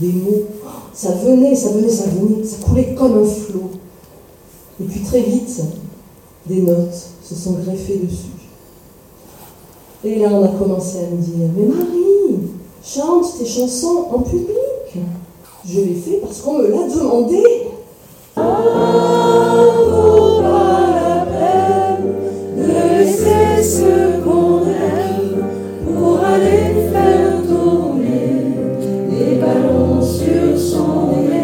des mots. Ça venait, ça coulait comme un flot. Et puis très vite, des notes se sont greffées dessus. Et là, on a commencé à me dire « Mais Marie, chante tes chansons en public !» Je l'ai fait parce qu'on me l'a demandé. Ça vaut pas la peine de laisser ce qu'on aime pour aller faire tourner des ballons sur son nez.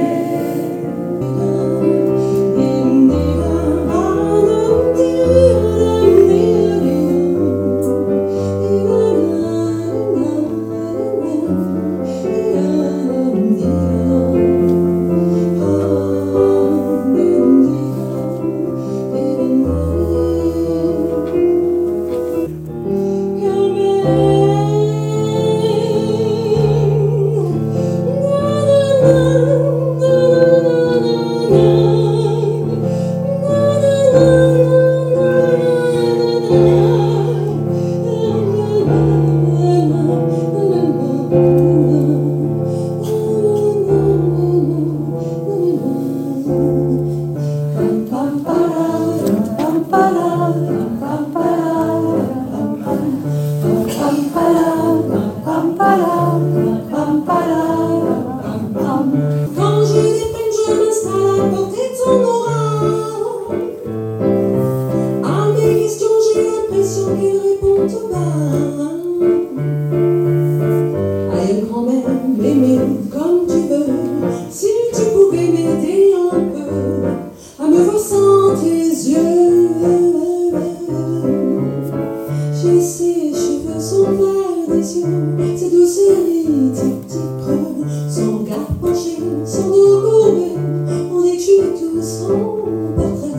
Quand j'ai des peines, je m'installe à portée de son aura. À mes questions, j'ai l'impression qu'il répond tout bas. Aïe grand-mère, m'aimer comme tu veux. Si tu pouvais m'aider un peu à me voir sans tes yeux. J'ai ses cheveux, son verre des yeux, ses douces rides, ses petits creux, son regard penché, son dos courbé, on dit que je suis tout son portrait.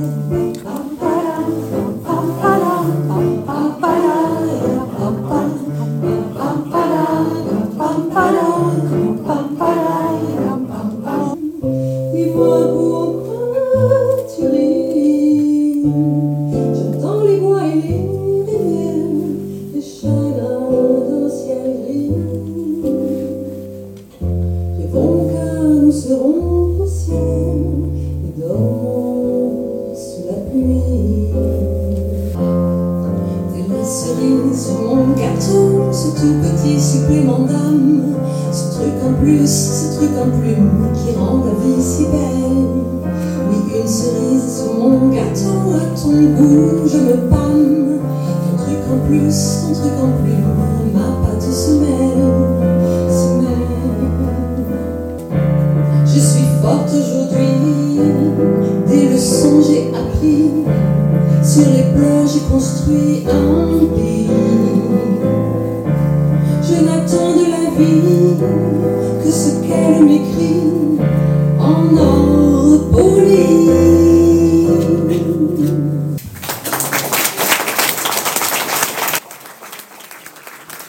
Dis-moi pourquoi tu ris. J'entends les bois et les rivières, les chagrins d'un ciel gris. Rêvons car nous serons au ciel et dormons sous la pluie. T'es la cerise sur mon gâteau, ce tout petit supplément d'âme, ce truc en plus, ce truc en plume qui rend la vie si belle. Oui, une cerise sur mon gâteau, à ton goût je me pâme. Ton truc en plus, ton truc en plume, ma pâte se mêle. Je suis forte aujourd'hui, des leçons j'ai appris, sur les pleurs j'ai construit un pays. Je n'attends de la vie que ce qu'elle m'écrit en or poli.